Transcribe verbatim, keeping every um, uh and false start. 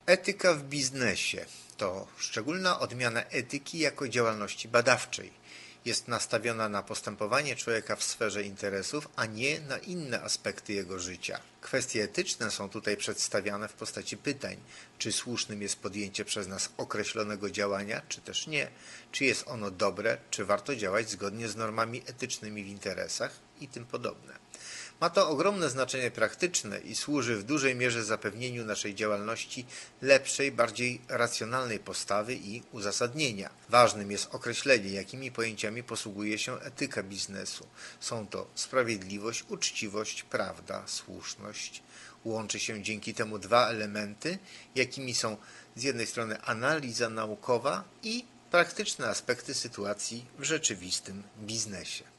Etyka w biznesie to szczególna odmiana etyki jako działalności badawczej. Jest nastawiona na postępowanie człowieka w sferze interesów, a nie na inne aspekty jego życia. Kwestie etyczne są tutaj przedstawiane w postaci pytań, czy słusznym jest podjęcie przez nas określonego działania, czy też nie, czy jest ono dobre, czy warto działać zgodnie z normami etycznymi w interesach i tym podobne. Ma to ogromne znaczenie praktyczne i służy w dużej mierze zapewnieniu naszej działalności lepszej, bardziej racjonalnej postawy i uzasadnienia. Ważnym jest określenie, jakimi pojęciami posługuje się etyka biznesu. Są to sprawiedliwość, uczciwość, prawda, słuszność. Łączy się dzięki temu dwa elementy, jakimi są z jednej strony analiza naukowa i praktyczne aspekty sytuacji w rzeczywistym biznesie.